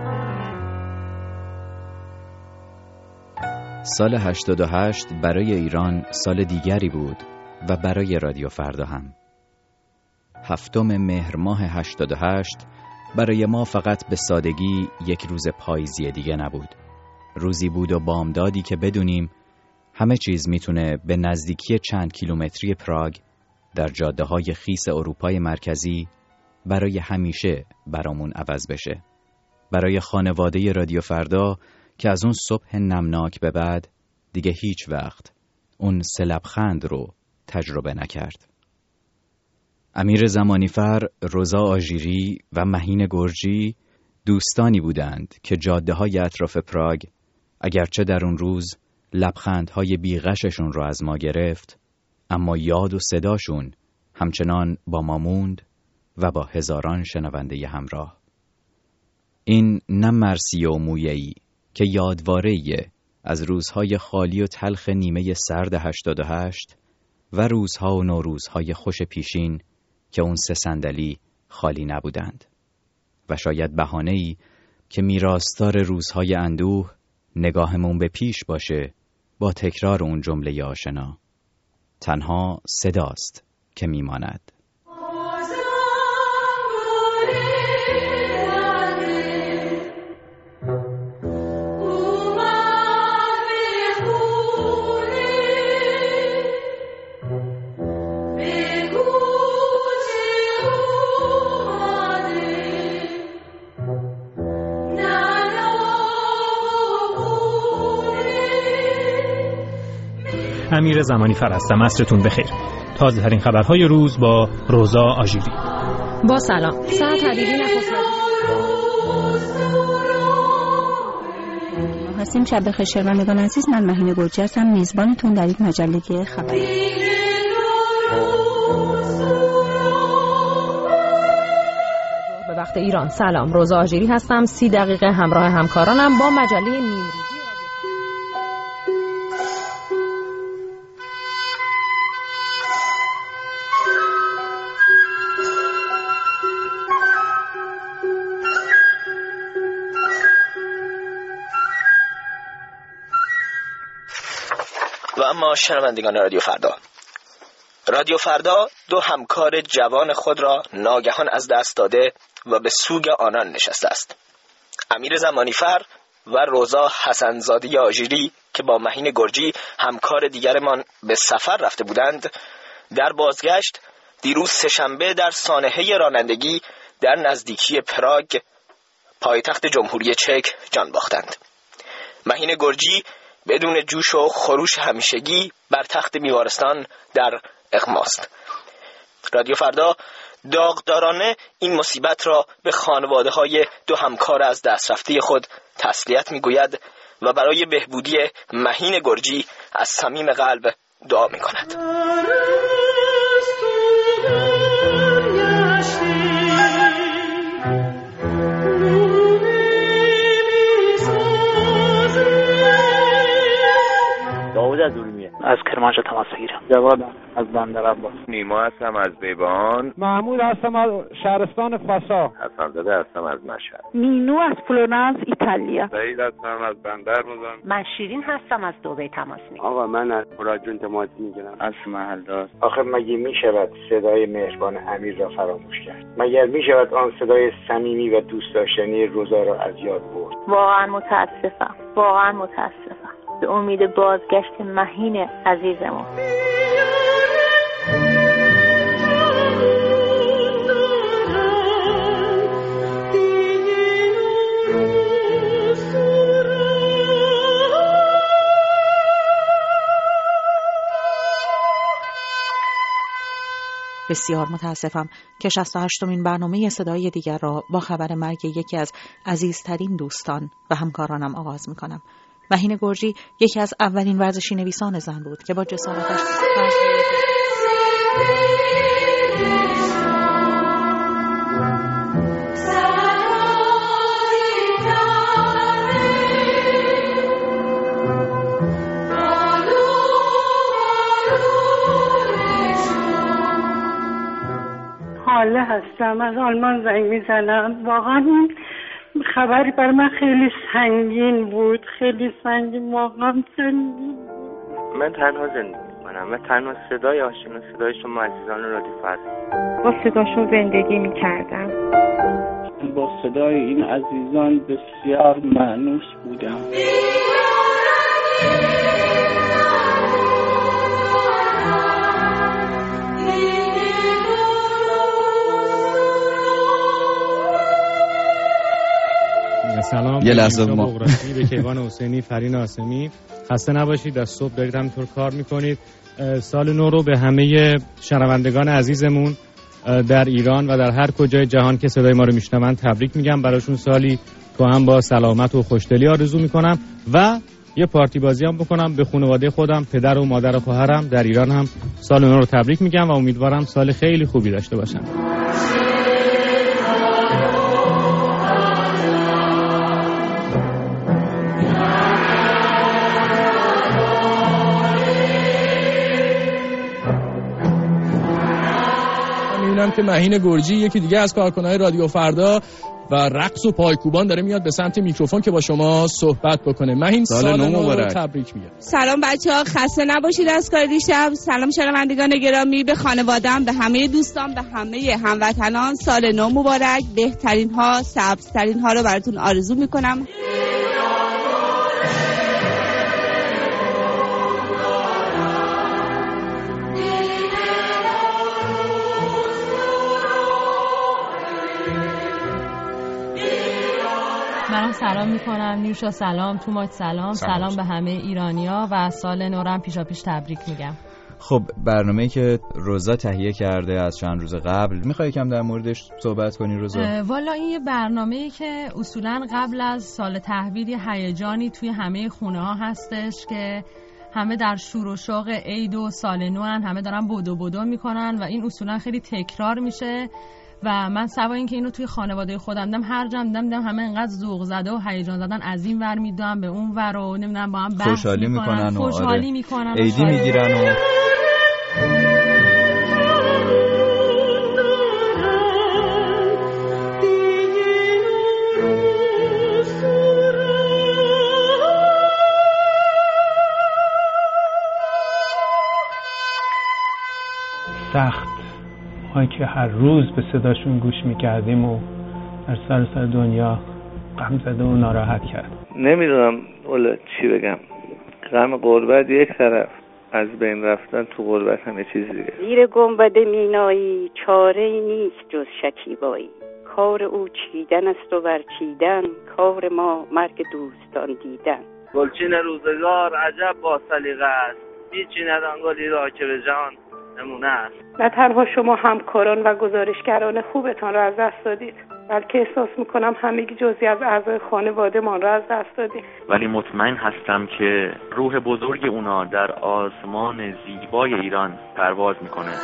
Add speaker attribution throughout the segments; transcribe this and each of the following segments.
Speaker 1: سال 88 برای ایران سال دیگری بود و برای رادیو فردا هم. 7 مهر ماه 88 برای ما فقط به سادگی یک روز پاییزی دیگه نبود. روزی بود و بامدادی که بدونیم همه چیز میتونه به نزدیکی چند کیلومتری پراگ در جاده‌های خیس اروپای مرکزی برای همیشه برامون عوض بشه. برای خانواده رادیو فردا که از اون صبح نمناک به بعد دیگه هیچ وقت اون لبخند رو تجربه نکرد. امیر زمانیفر، روزا آژیری و مهین گرجی دوستانی بودند که جاده‌های اطراف پراگ اگرچه در اون روز لبخندهای بیغششون رو از ما گرفت، اما یاد و صداشون همچنان با ما موند و با هزاران شنونده همراه. این نه مرثیه و مویه‌ای که یادواره‌ای از روزهای خالی و تلخ نیمه سرد 88 و روزها و نوروزهای خوش پیشین که اون 3 صندلی خالی نبودند و شاید بهانه‌ای که میراثدار روزهای اندوه نگاهمون به پیش باشه با تکرار اون جمله آشنا: تنها صداست که میماند.
Speaker 2: امیر زمانیفر هستم. عصرتون بخیر. تازه ترین خبرهای روز با روزا آژیری.
Speaker 3: با سلام. ساعت حدیدی نخست
Speaker 4: هستیم. شب بخیر شنوندگان عزیز، من مهین گرجی هستم، میزبانتون در یک مجله خبری.
Speaker 3: به وقت ایران. سلام، روزا آژیری هستم. 30 دقیقه همراه همکارانم با مجله نیمروزی.
Speaker 5: و اما شنوندگان رادیو فردا 2 همکار جوان خود را ناگهان از دست داده و به سوگ آنان نشسته است. امیر زمانیفر و روزا حسنزاده آژیری که با مهین گرجی همکار دیگرمان به سفر رفته بودند، در بازگشت دیروز سه‌شنبه در سانحه رانندگی در نزدیکی پراگ پایتخت جمهوری چک جان باختند. مهین گرجی بدون جوش و خروش همیشگی بر تخت بیمارستان در اغماست. رادیو فردا داغدارانه این مصیبت را به خانواده‌های 2 همکار از دست رفته خود تسلیت می‌گوید و برای بهبودی مهین گرجی از صمیم قلب دعا می‌کند.
Speaker 6: از کرمانشاه تماس بگیرم.
Speaker 7: جواد از بندر عباس.
Speaker 8: نیما هستم از بیبان.
Speaker 7: محمود هستم از شهرستان فاسا.
Speaker 8: حسن‌زاده هستم از مشهد.
Speaker 9: مینو از فلورانس ایتالیا.
Speaker 8: سعید هستم از بندر بزن.
Speaker 10: من شیرین هستم از دبی تماس میگیرم.
Speaker 11: آقا من از راجون تماس میگیرم
Speaker 12: از محلدار.
Speaker 11: آخه مگه میشود صدای مهربان امیر را فراموش کرد؟ مگر میشود آن صدای صمیمی و دوست داشتنی روزا را از یاد برد؟
Speaker 9: واقعا متاسفم. به امید بازگشت مهین عزیزمون.
Speaker 13: بسیار متاسفم که 68مین برنامه صدای دیگر را با خبر مرگ یکی از عزیزترین دوستان و همکارانم آغاز می‌کنم. مهین گرجی یکی از اولین ورزشی نویسان زن بود که با جسارتش
Speaker 14: حاله هستم، از آلمان زنگ میزنم. واقعا این
Speaker 12: خبری برای من خیلی سنگین بود، خیلی سنگین، واقعا سنگین.
Speaker 14: من تنها زندگی میکنم و تنها صدای آشنا، صدای شما عزیزان رادیو فردا،
Speaker 15: با صداشون زندگی میکردم.
Speaker 16: با صدای این عزیزان بسیار مانوس بودم.
Speaker 17: سلام.
Speaker 1: یه لحظه
Speaker 17: به کیوان حسینی، فرین آسمی، خسته نباشید. از صبح دارید همینطور کار میکنید. سال نو رو به همه شنوندگان عزیزمون در ایران و در هر کجای جهان که صدای ما رو میشنون تبریک میگم. براشون سالی تو هم با سلامت و خوشدلی آرزو میکنم و یه پارتی بازی هم بکنم به خانواده خودم، پدر و مادر و خواهرم در ایران هم سال نو رو تبریک میگم و امیدوارم سال خیلی خوبی داشته باشن.
Speaker 18: که مهین گرجی یکی دیگه از کارکنای رادیو فردا و رقص و پایکوبان داره میاد به سمت میکروفون که با شما صحبت بکنه. مهین سال نو مبارک. تبریک میگم.
Speaker 19: سلام بچه‌ها، خسته نباشید از کار دیشب. سلام شنوندگان گرامی، به خانواده‌ام، به همه دوستان، به همه هموطنان سال نو مبارک. بهترین ها، سبزترین ها رو براتون آرزو میکنم.
Speaker 3: منم سلام میکنم. نیوشا سلام، توماچ سلام به همه ایرانیا و سال نو رو پیشاپیش تبریک میگم.
Speaker 1: خب برنامه‌ای که روزا تهیه کرده از چند روز قبل، میخوای کم در موردش صحبت کنی روزا؟
Speaker 3: والا این یه برنامه‌ای که اصولاً قبل از سال تحویل یه هیجانی توی همه خونه‌ها هستش که همه در شور و شوق عید و سال نو همه دارن بدو میکنن و این اصولاً خیلی تکرار میشه و من سوا اینکه اینو توی خانواده خودم دیدم، هر جا دیدم همه انقدر ذوق زده و هیجان زدن، از این ور میدونم به اون ور و نمیدونم با هم بحث
Speaker 1: خوشحالی
Speaker 3: میکنن
Speaker 1: عیدی میگیرن و
Speaker 16: سخت ما که هر روز به صداشون گوش میکردیم و در سراسر دنیا غم زده و ناراحت کرد.
Speaker 14: نمیدونم والا چی بگم. غم غربت یک طرف، از بین رفتن تو غربت همه چیز دیگه.
Speaker 9: زیر گنبد مینایی چاره‌ای نیست جز شکیبایی، کار او چیدن است و برچیدن، کار ما مرگ دوستان دیدن.
Speaker 14: گلچین روزگار عجب با سلیقه است، هیچی ندان گلی را که به جان نمونه است.
Speaker 12: نه تنها شما همکاران و گزارشگران خوبتان را از دست دادید، بلکه احساس میکنم همگی جزئی از اعضای خانواده ما را از دست دادید.
Speaker 20: ولی مطمئن هستم که روح بزرگ اونا در آسمان زیبای ایران پرواز میکنه.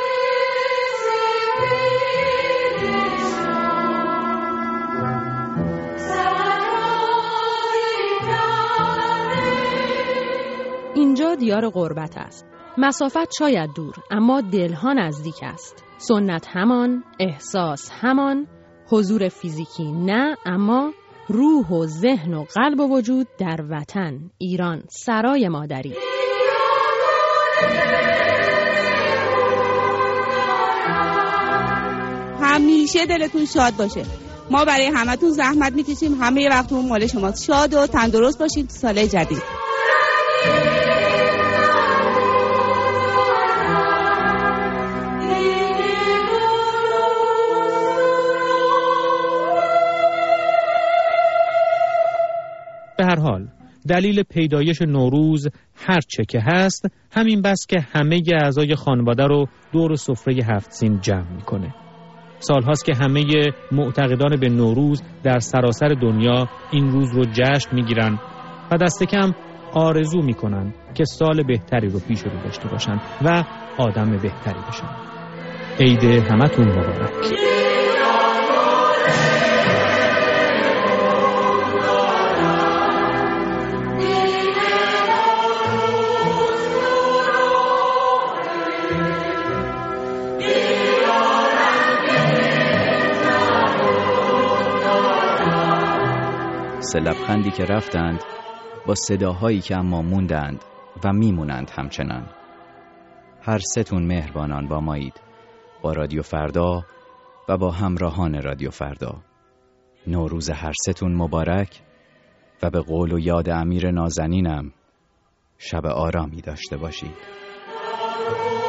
Speaker 3: اینجا دیار غربت است. مسافت شاید دور، اما دلها نزدیک است. سنت همان، احساس همان، حضور فیزیکی نه، اما روح و ذهن و قلب و وجود در وطن ایران، سرای مادری.
Speaker 19: همیشه دلتون شاد باشه. ما برای همتون زحمت میکشیم، همه وقتمون مال شماست. شاد و تندرست باشید تو سال جدید.
Speaker 2: به هر حال دلیل پیدایش نوروز هر چه که هست، همین بس که همه اعضای خانواده رو دور سفره هفت سین جمع میکنه. سالهاست که همه معتقدان به نوروز در سراسر دنیا این روز رو جشن میگیرن و دست کم آرزو میکنن که سال بهتری رو پیش رو داشته باشن و آدم بهتری بشن. عید همتون مبارک.
Speaker 1: پاس لبخندی که رفتند، با صداهایی که اما موندند و میمونند همچنان. هر ستون مهربانان با مایید، با رادیو فردا و با همراهان رادیو فردا. نوروز هر ستون مبارک و به قول و یاد امیر نازنینم شب آرامی داشته باشید.